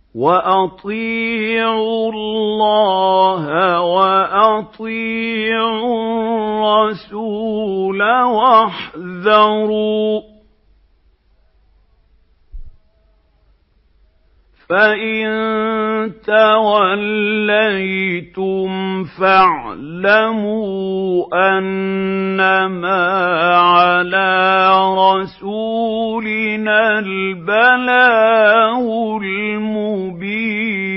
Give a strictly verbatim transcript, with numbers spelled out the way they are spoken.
وَأَطِيعُوا اللَّهَ وَأَطِيعُوا الرَّسُولَ وَاحْذَرُوا ۚ فَإِن تَوَلَّيْتُمْ فَاعْلَمُوا أَنَّمَا عَلَىٰ رَسُولِنَا الْبَلَاغُ الْمُبِينُ